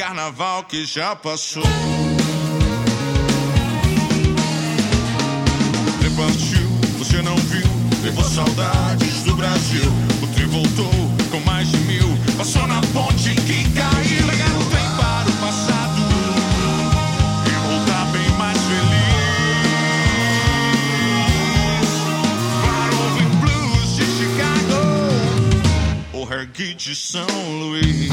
carnaval que já passou. Partiu, você não viu, levou saudades do Brasil. O trem voltou com mais de 1000, passou na ponte que caiu. Pegar o trem para o passado e voltar bem mais feliz. Para ouvir blues de Chicago ou reggae de São Luís.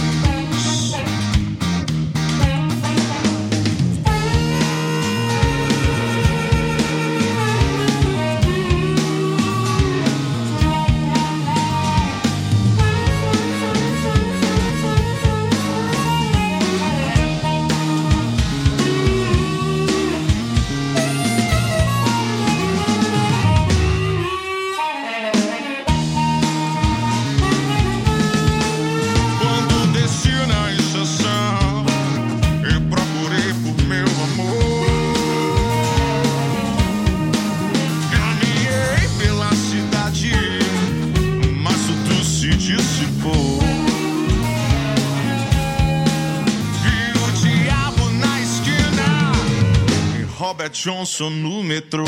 Johnson no metrô.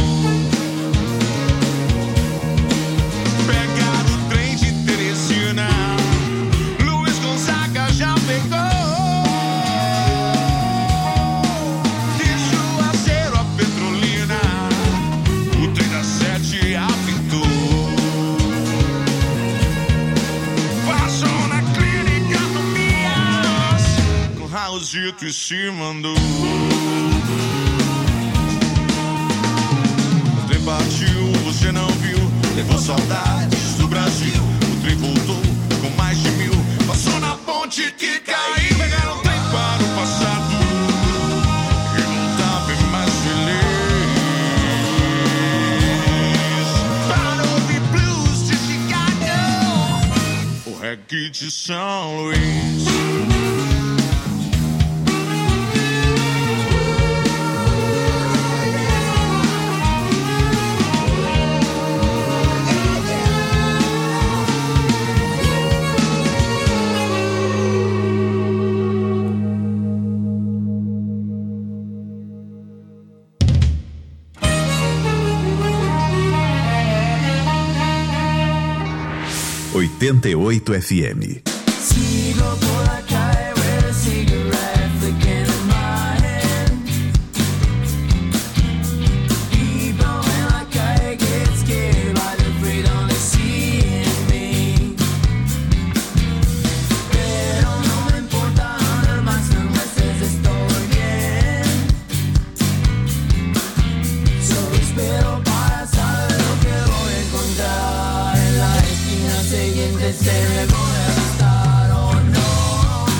Pegar o trem de Teresina, Luiz Gonzaga já pegou. De Juazeiro a Petrolina, o trem da 7 apitou. Passou na clínica do Mias, com Raulzito e se mandou. Partiu, você não viu, levou saudades do Brasil. O trem voltou com mais de 1000, passou na ponte que caiu. Pegaram o trem para o passado e voltar bem mais feliz. Para ouvir blues de Chicago, o reggae de São Luís. 88 FM. Sigo por la calle with a cigarette flicking in my hand. People in la calle get scared by the freedom they see in me. Pero no me importa nada más, no meses estoy bien. Solo espero para saber lo que voy a encontrar en la esquina siguiente. Se me voy a estar o no.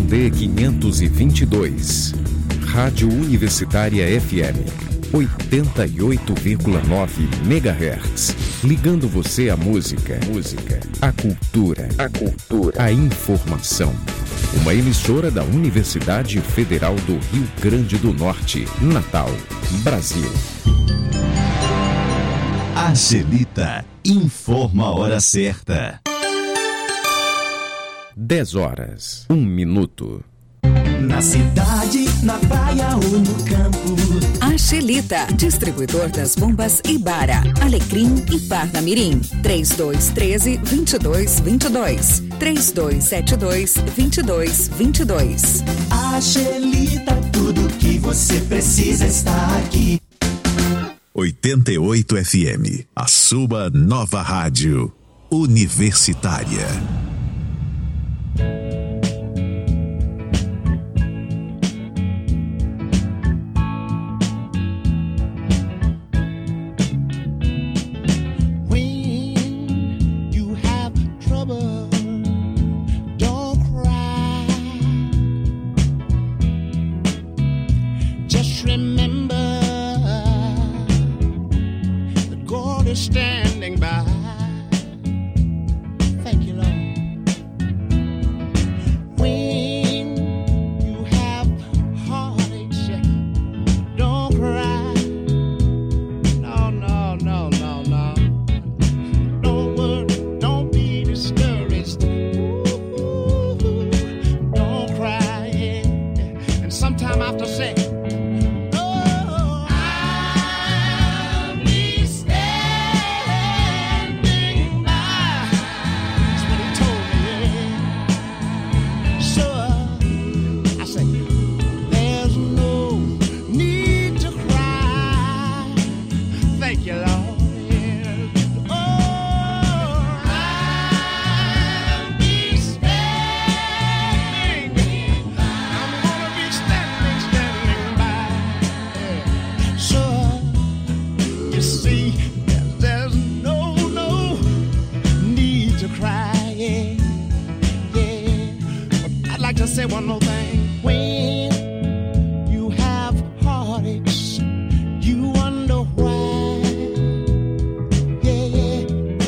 ZYD 522. Rádio Universitária FM 88,9 MHz. Ligando você à música, à cultura, à informação. Uma emissora da Universidade Federal do Rio Grande do Norte, Natal, Brasil. Angelita informa a hora certa. 10 horas, 1 minuto. Na cidade, na praia ou no campo. Angelita, distribuidor das bombas Ibara, Alecrim e Parnamirim. 3213-2222. 3272-2222. Angelita, tudo que você precisa está aqui. 88 FM, a sua nova rádio universitária. Standing by. Thank you, Lord. When you have heartaches, don't cry. No, no, no, no, no. Don't worry, don't be discouraged. Ooh, don't cry. Yeah. And sometime I have to say, say one more thing. When you have heartaches, you wonder why. Yeah.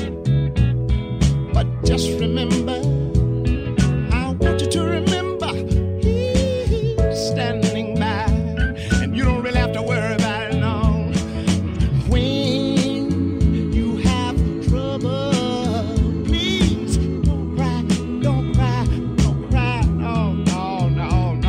But just remember, I want you to remember, He's standing by, and you don't really have to worry about it long. When you have trouble, please don't cry, don't cry, don't cry. No, no, no,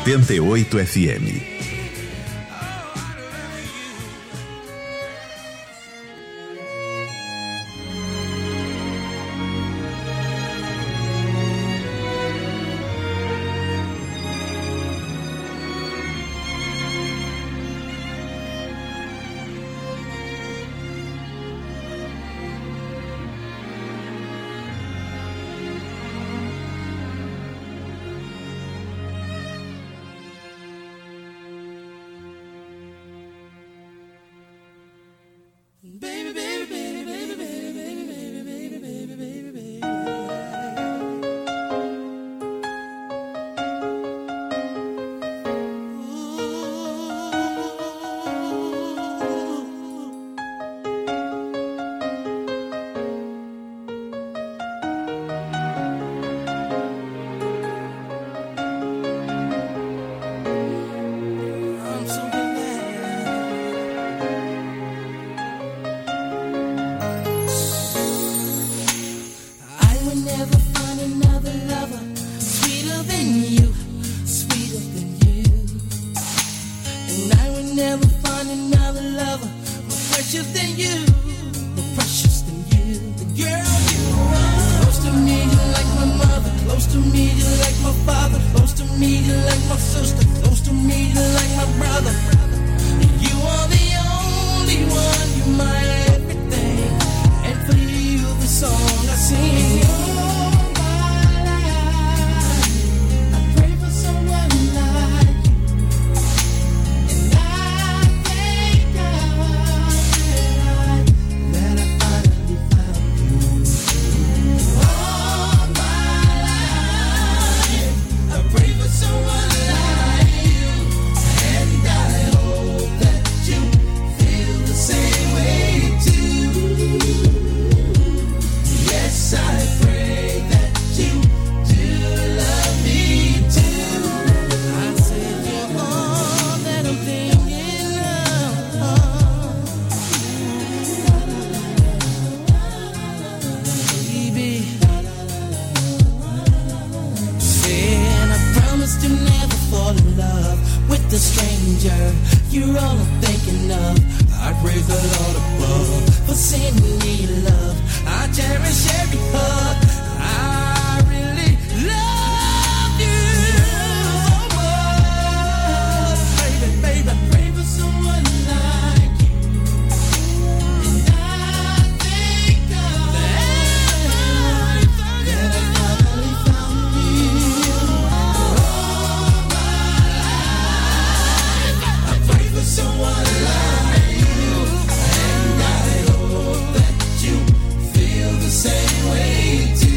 88 FM. Same way to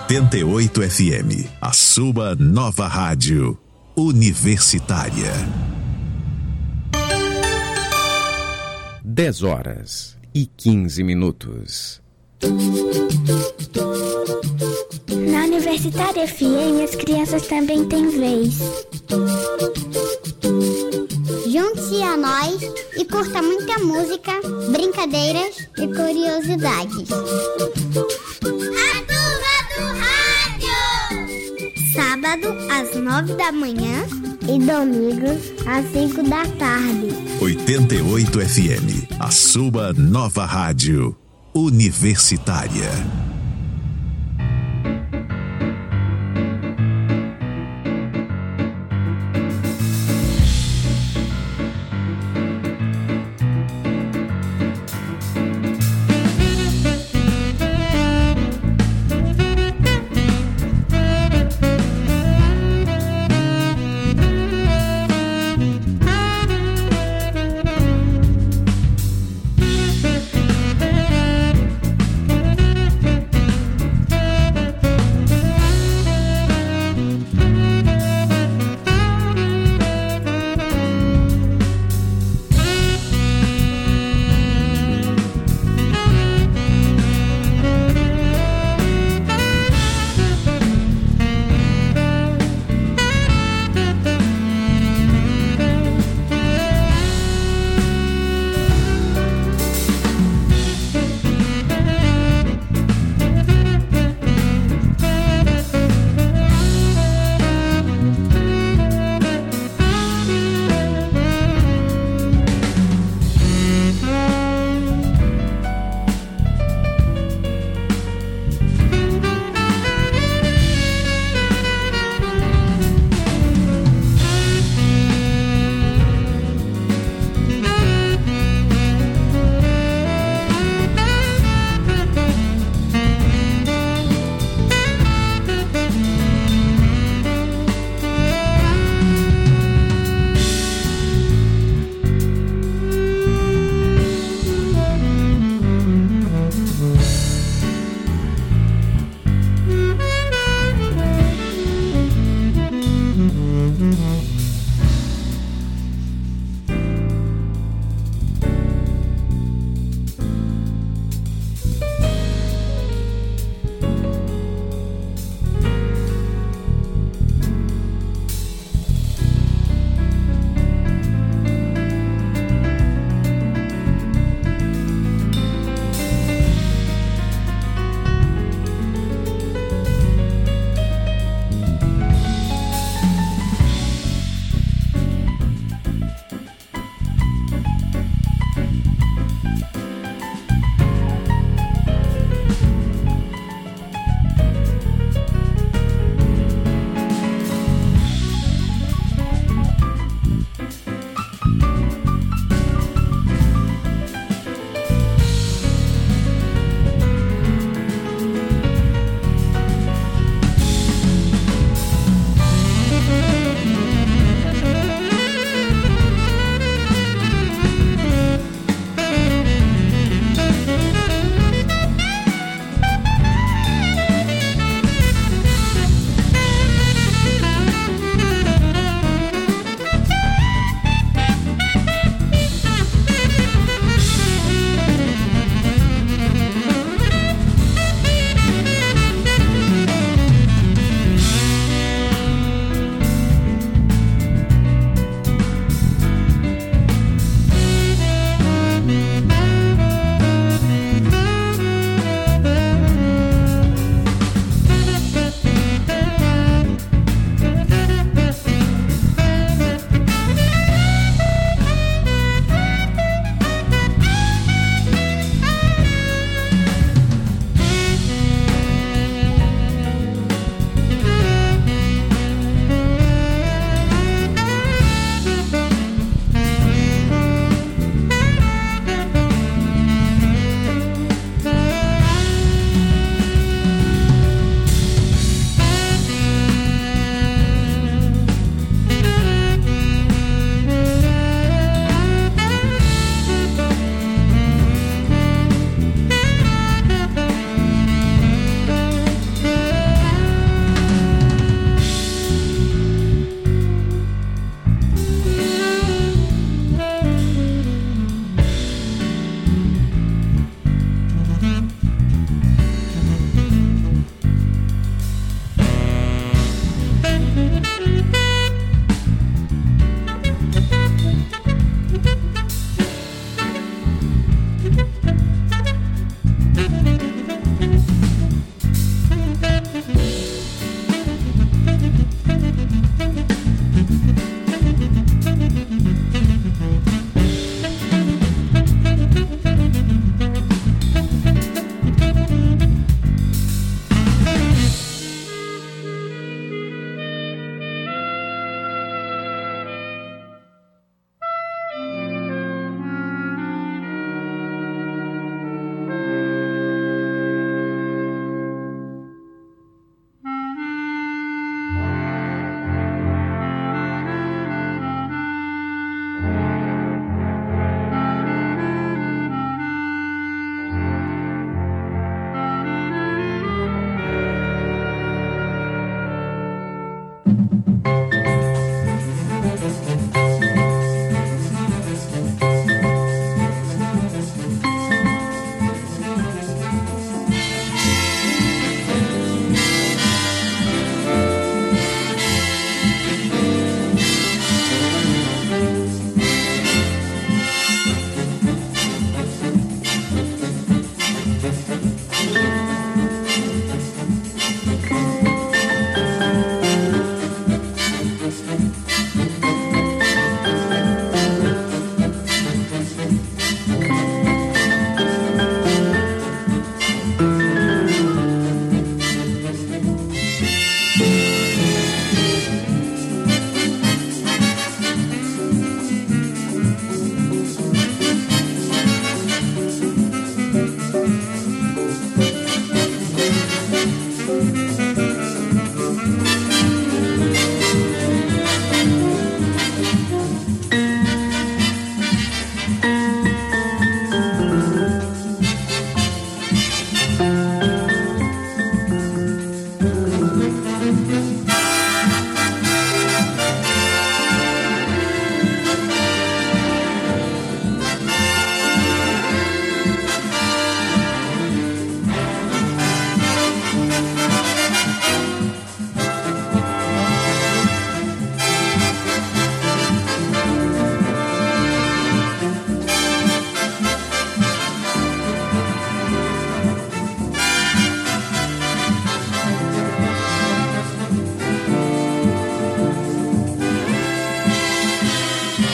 88 FM, a sua nova rádio universitária. 10h15. Na Universitária FM, as crianças também têm vez. Junte-se a nós e curta muita música, brincadeiras e curiosidades. A Turma do Rádio! Sábado, às 9 da manhã e domingos, às 5 da tarde. 88 FM, a sua nova rádio universitária.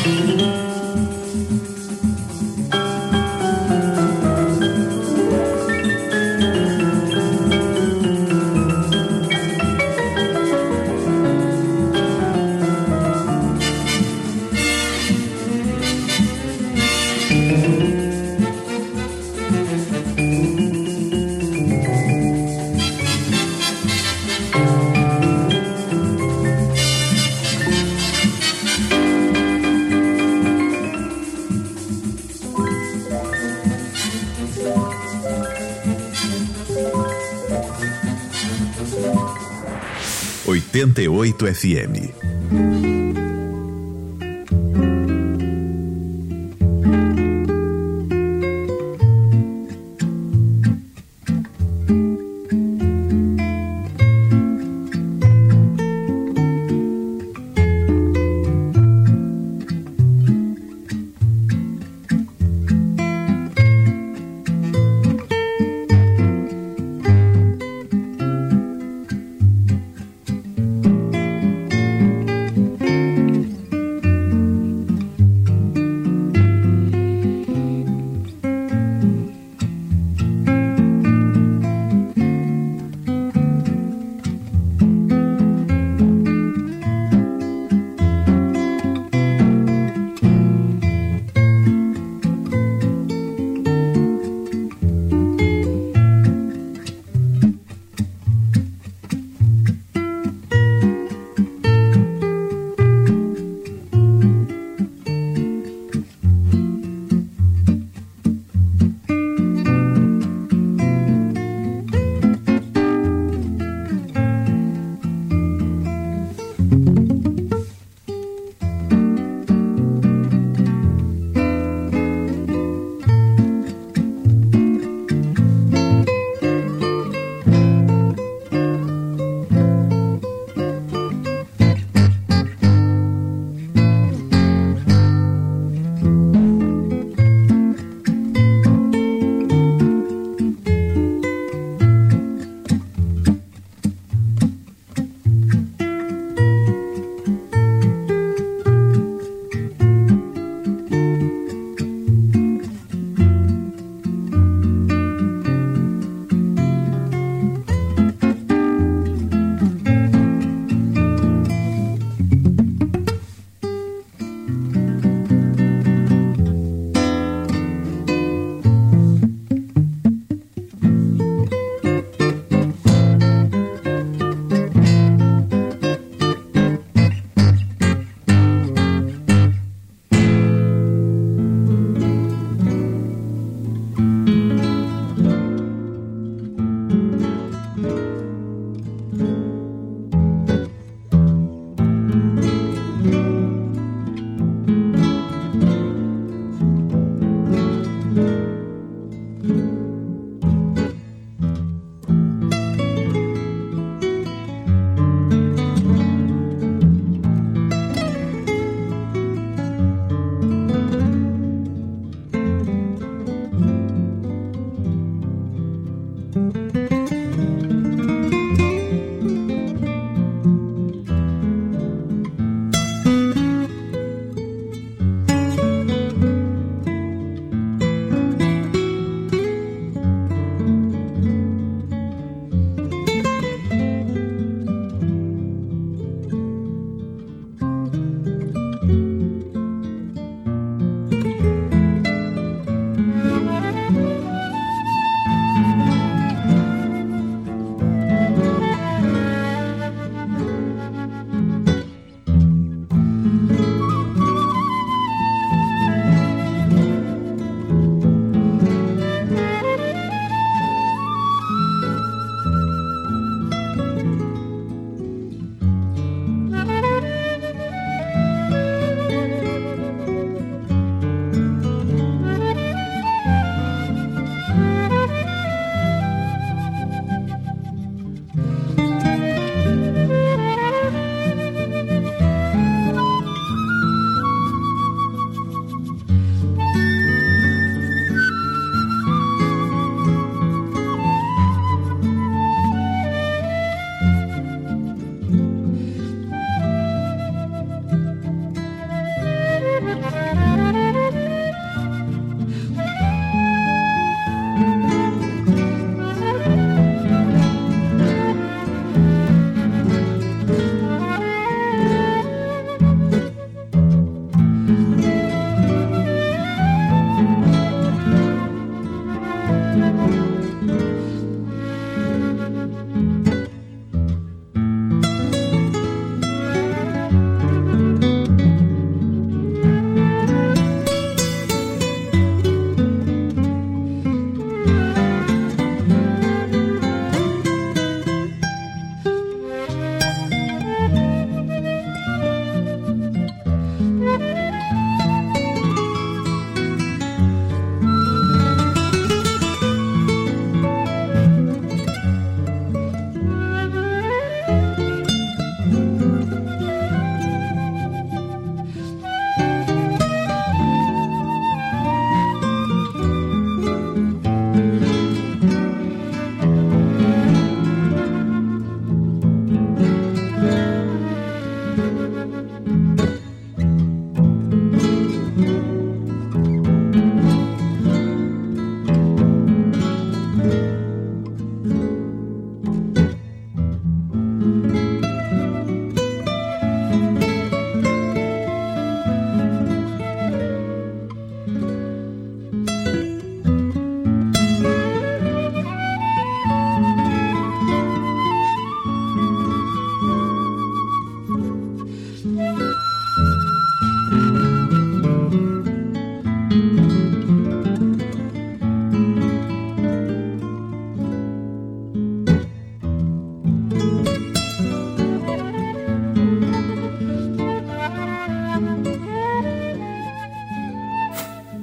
88 FM.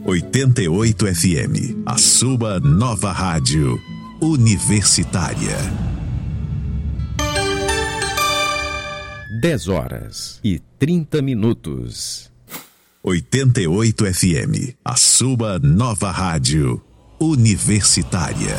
88 FM, a sua nova rádio universitária. 10h30. 88 FM, a sua nova rádio universitária.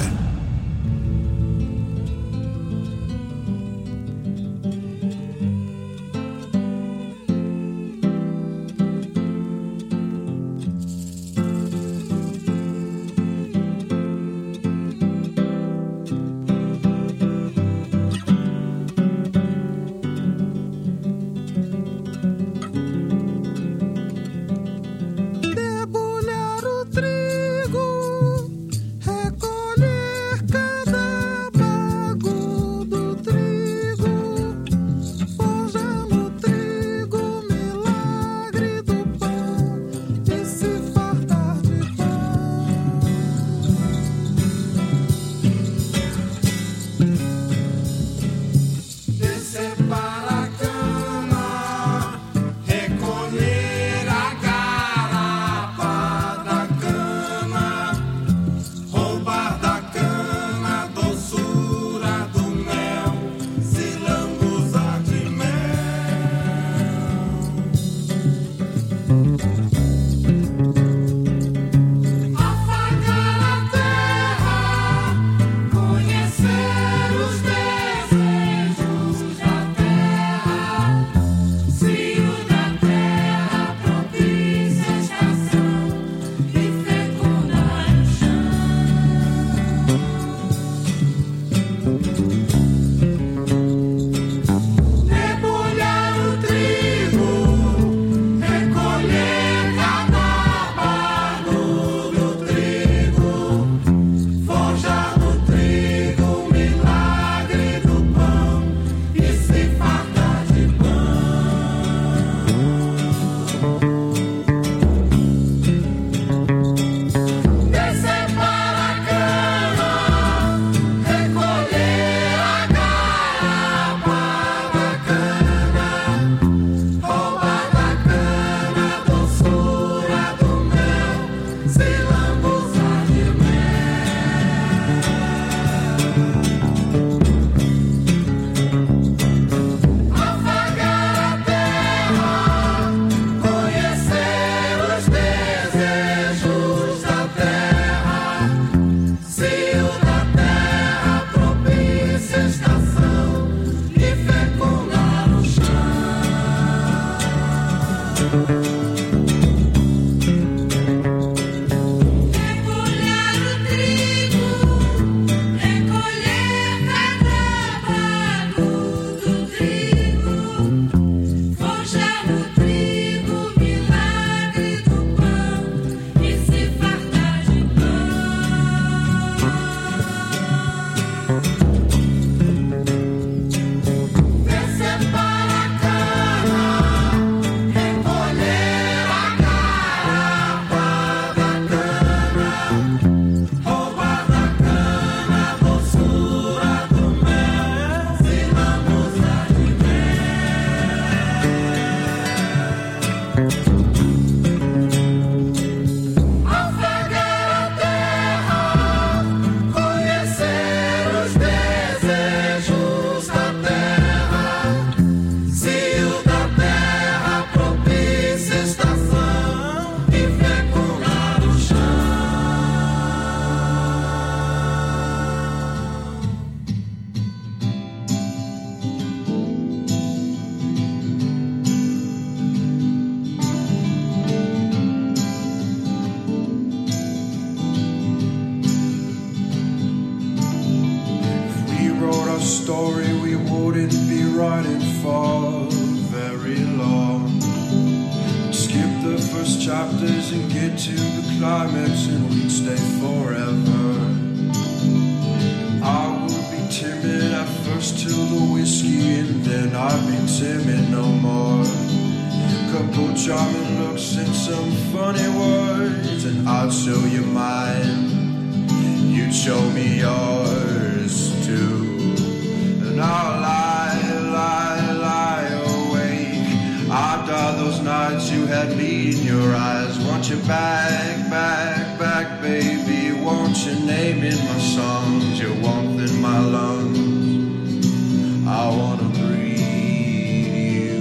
Those nights nights you had me in your eyes. Want you back, back, back, baby. Want your name in my songs, your warmth in my lungs. I wanna breathe you.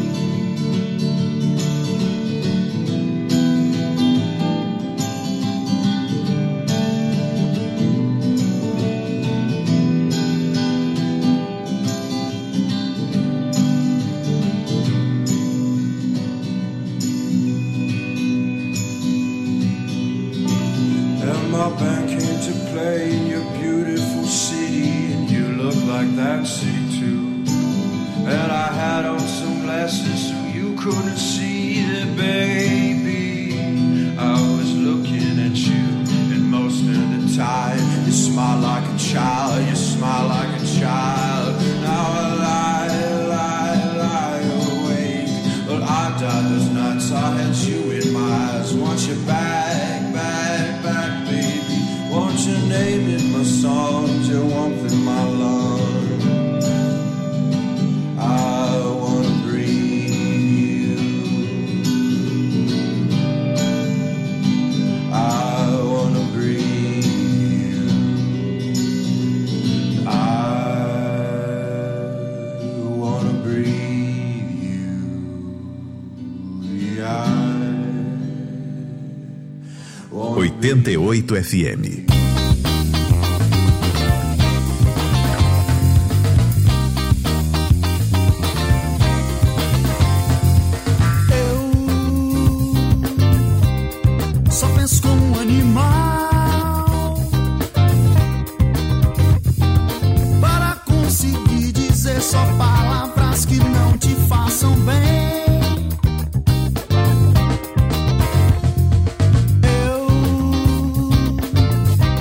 My band came to play in your beautiful city, and you look like that city too. And I had on some glasses so you couldn't see it, baby. I was looking at you, and most of the time you smile like a child, you smile like a child. Now I lie awake. Well, I died those nights, I had you in my eyes. Want you back, back, back, baby. Want your name in my songs, your warmth in my lungs. I wanna breathe you. I wanna breathe you. I wanna breathe you. Yeah. 88 FM. Só penso como um animal para conseguir dizer só palavras que não te façam bem. Eu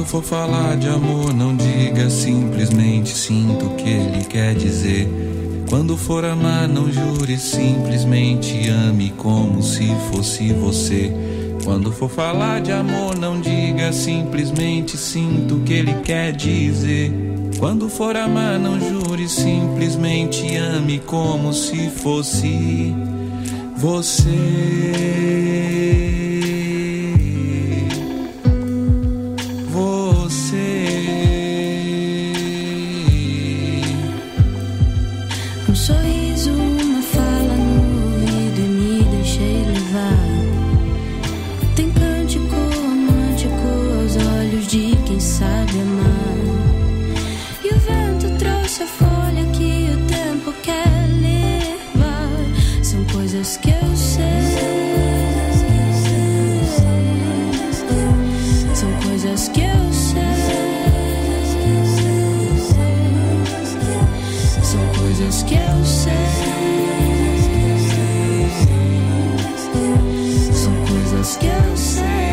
for falar de amor, não diga simplesmente sinto o que ele quer dizer. Quando for amar, não jure, simplesmente ame como se fosse você. Quando for falar de amor, não diga simplesmente sinto o que ele quer dizer. Quando for amar, não jure, simplesmente ame como se fosse você. Um sorriso, uma fala no ouvido e me deixei levar. Tem cântico romântico aos olhos de quem sabe amar. E o vento trouxe a folha que o tempo quer levar. São coisas que eu sei. São coisas que eu sei. São coisas que eu sei. São coisas que eu sei.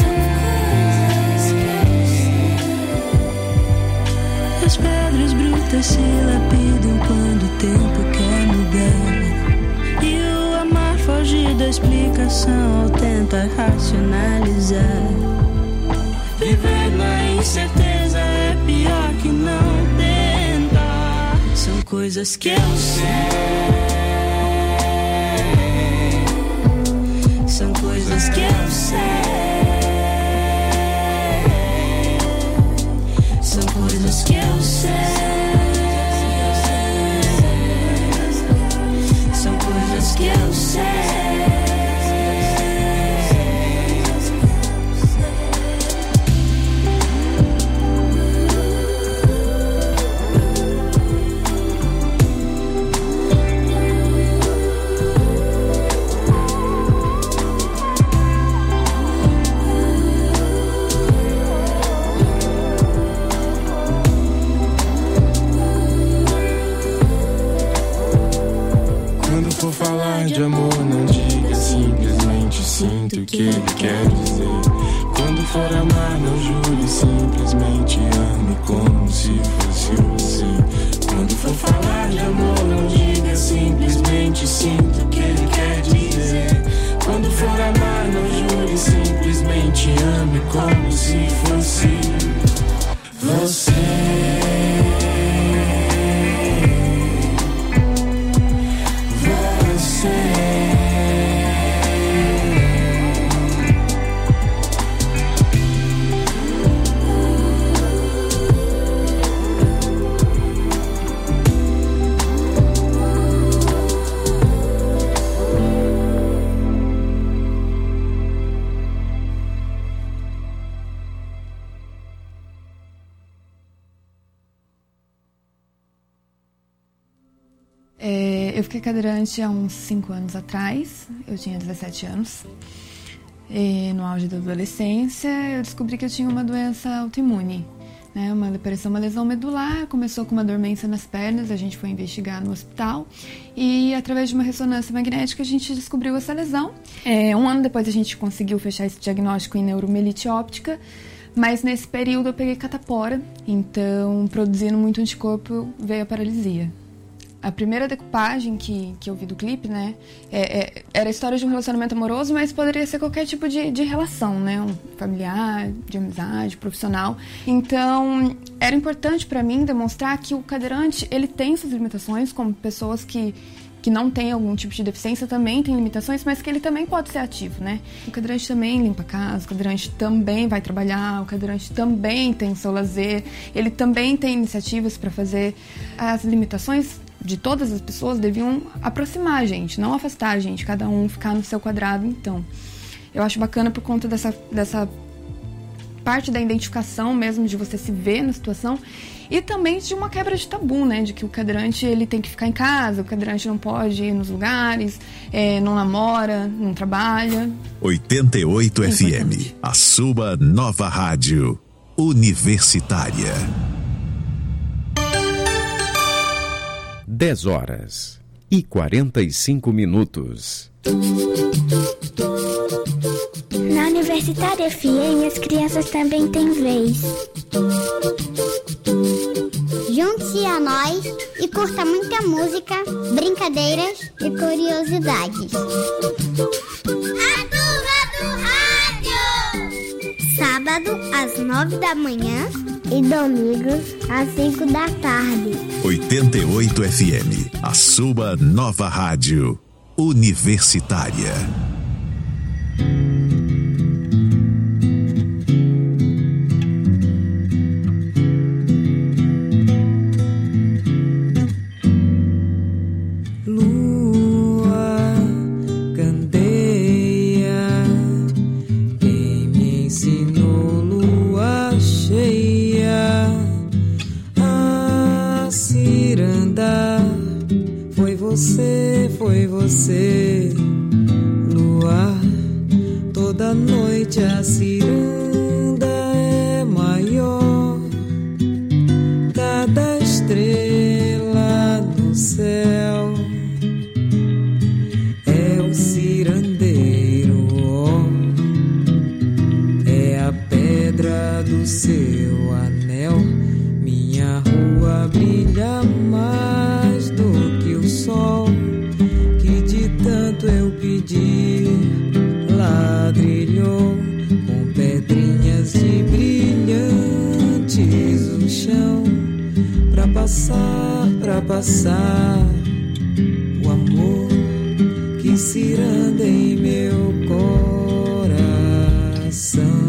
As pedras brutas se lapidam quando o tempo quer mudar. E o amar foge da explicação ao tentar racionalizar. Viver na incerteza é pior que não tentar. São coisas que eu sei. São coisas que eu sei. São coisas que eu sei. São coisas que eu sei. De amor, não diga simplesmente sinto o que ele quer dizer. Quando for amar, não jure, simplesmente ame como se fosse você. Quando for falar de amor, não diga simplesmente sinto o que ele quer dizer. Quando for amar, não jure, simplesmente ame como se fosse você. Eu fiquei cadeirante há uns 5 anos atrás, eu tinha 17 anos. No auge da adolescência, eu descobri que eu tinha uma doença autoimune, né? Parecia uma lesão medular, começou com uma dormência nas pernas, a gente foi investigar no hospital e através de uma ressonância magnética a gente descobriu essa lesão. 1 ano depois a gente conseguiu fechar esse diagnóstico em neuromielite óptica, mas nesse período eu peguei catapora, então produzindo muito anticorpo veio a paralisia. A primeira decupagem que eu vi do clipe, né, era a história de um relacionamento amoroso, mas poderia ser qualquer tipo de relação, né, um familiar, de amizade, profissional. Então, era importante para mim demonstrar que o cadeirante, ele tem suas limitações, como pessoas que não têm algum tipo de deficiência também têm limitações, mas que ele também pode ser ativo, né? O cadeirante também limpa a casa, o cadeirante também vai trabalhar, o cadeirante também tem o seu lazer, ele também tem iniciativas para fazer. As limitações de todas as pessoas deviam aproximar a gente, não afastar a gente, cada um ficar no seu quadrado. Então, eu acho bacana por conta dessa parte da identificação mesmo, de você se ver na situação, e também de uma quebra de tabu, né, de que o cadeirante ele tem que ficar em casa, o cadeirante não pode ir nos lugares, não namora, não trabalha. 88 FM, a sua nova rádio universitária. 10h45. Na Universitária FM as crianças também têm vez. Junte-se a nós e curta muita música, brincadeiras e curiosidades. A Turma do Rádio! Sábado às 9 da manhã e domingo às 5 da tarde. 88 FM, a sua nova rádio universitária. Foi você, luar, toda noite a ciranda é maior, cada estrela no céu é o cirandeiro, é a pedra do seu anel, minha rua brilha mais do que o sol. Tanto eu pedi, ladrilhou com pedrinhas de brilhantes no chão, pra passar o amor que ciranda em meu coração.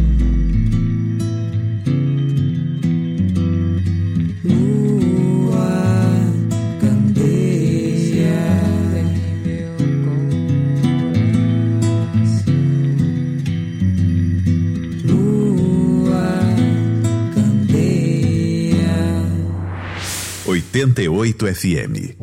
FM. 88 FM.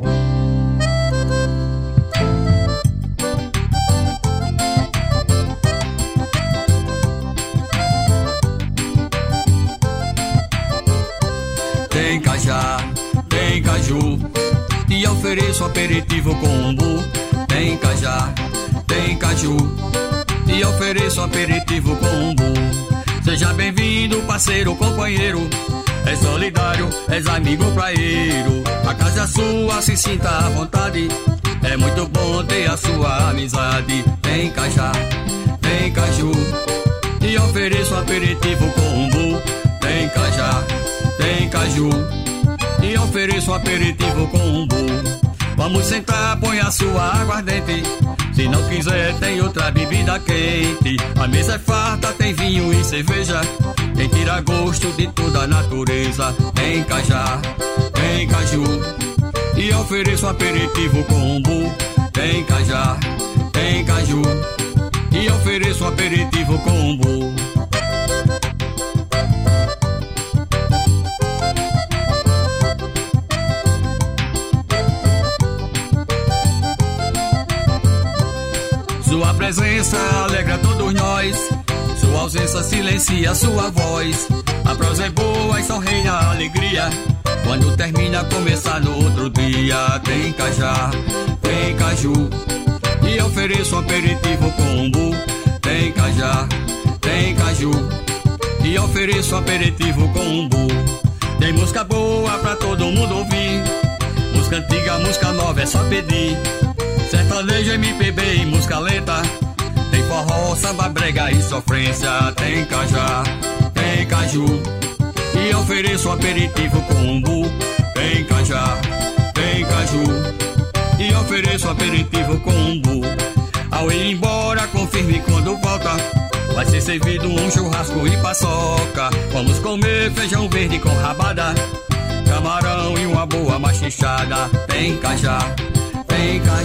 Tem cajá, tem caju, e ofereço aperitivo com umbu. Tem cajá, tem caju, e ofereço aperitivo com umbu. Seja bem-vindo, parceiro, companheiro. É solidário, és amigo praieiro. A casa é sua, se sinta à vontade. É muito bom ter a sua amizade. Tem cajá, tem caju, e ofereço aperitivo com umbu. Tem cajá, tem caju, e ofereço aperitivo com umbu. Vamos sentar, põe a sua aguardente. Se não quiser, tem outra bebida quente. A mesa é farta, tem vinho e cerveja. Quem tira gosto de toda a natureza. Tem cajá, tem caju, e ofereço aperitivo com umbu. Tem cajá, tem caju, e ofereço aperitivo com umbu. Sua presença alegra todos nós, sua ausência silencia sua voz. A prosa é boa e só reina a alegria. Quando termina, começa no outro dia. Tem cajá, tem caju, e ofereço aperitivo com umbu. Tem cajá, tem caju, e ofereço aperitivo com umbu. Tem música boa pra todo mundo ouvir, música antiga, música nova, é só pedir. Sertanejo, MPB e música lenta. Tem forró, samba, brega e sofrência. Tem cajá, tem caju, e ofereço aperitivo com umbu. Tem cajá, tem caju, e ofereço aperitivo com umbu. Ao ir embora, confirme quando volta. Vai ser servido um churrasco e paçoca. Vamos comer feijão verde com rabada, camarão e uma boa machichada. Tem cajá,